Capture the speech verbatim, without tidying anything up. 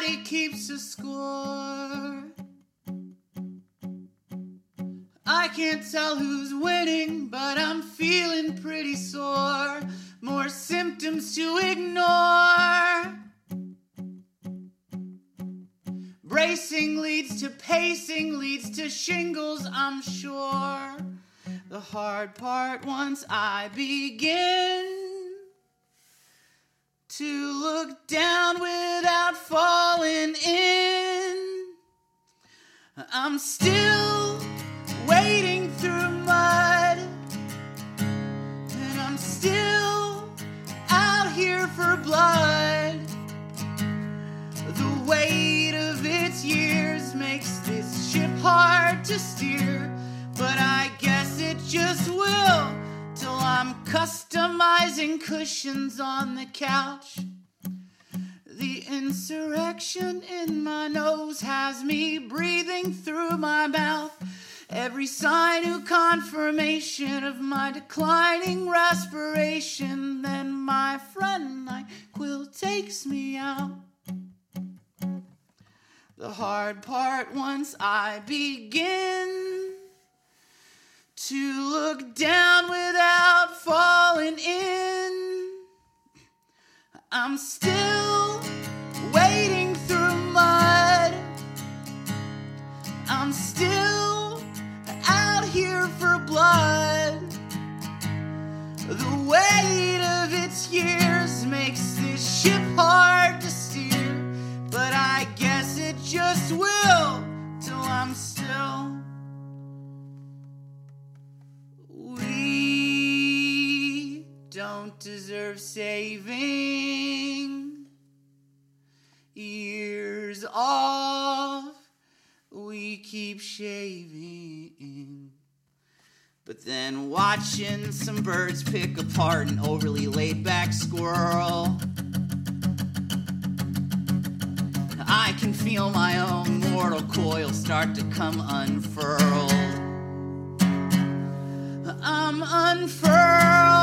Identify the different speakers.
Speaker 1: body keeps a score. I can't tell who's winning, but I'm feeling pretty sore. More symptoms to ignore. Bracing leads to pacing, leads to shingles, I'm sure. The hard part once I begin to look down without falling in. I'm still wading through mud, and I'm still out here for blood. The weight of its years makes this ship hard to steer, but I guess it just will till I'm customizing cushions on the couch. The insurrection in my nose has me breathing through my mouth. Every sign of confirmation of my declining respiration. Then my friend NyQuil takes me out. The hard part once I begin to look down without falling in. I'm still wading through mud. I'm still out here for blood. The weight of its years makes this ship hard to steer, but I guess it just will till I'm still. We don't deserve saving. Years off, we keep shaving. But then watching some birds pick apart an overly laid-back squirrel, I can feel my own mortal coil start to come unfurled. I'm unfurled.